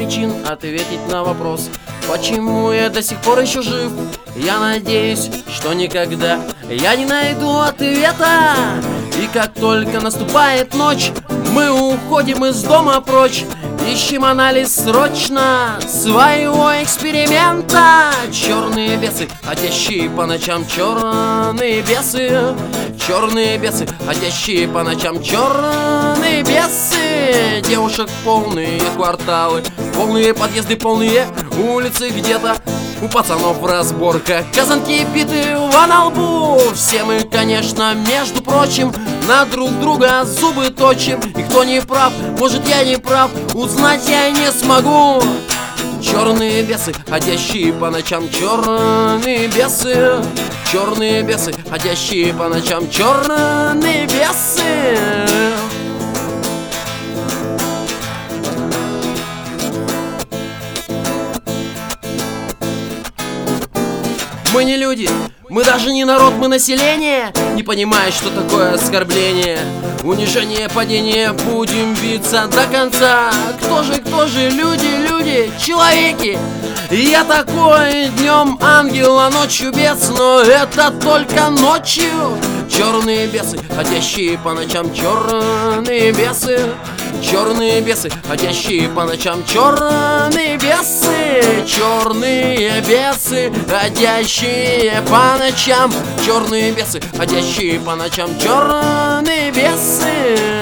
причин ответить на вопрос, почему я до сих пор еще жив. Я надеюсь, что никогда я не найду ответа. И как только наступает ночь, мы уходим из дома прочь. Ищем анализ срочно своего эксперимента. Черные бесы, ходящие по ночам, черные бесы. Черные бесы, ходящие по ночам, черные бесы. Девушек полные кварталы, полные подъезды, полные улицы. Где-то у пацанов разборка, казанки биты во лбу. Все мы, конечно, между прочим, на друг друга зубы точим. И кто не прав, может я не прав, узнать я не смогу. Черные бесы, ходящие по ночам, черные бесы. Черные бесы, ходящие по ночам, черные бесы. Мы не люди, мы даже не народ, мы население, не понимая, что такое оскорбление, унижение, падение. Будем биться до конца. Кто же, люди, человеки. Я такой днем ангел, а ночью бес, но это только ночью. Черные бесы, ходящие по ночам, черные бесы. Черные бесы, ходящие по ночам, черные бесы. Черные бесы, ходящие по ночам. Черные бесы, ходящие по ночам, черные бесы.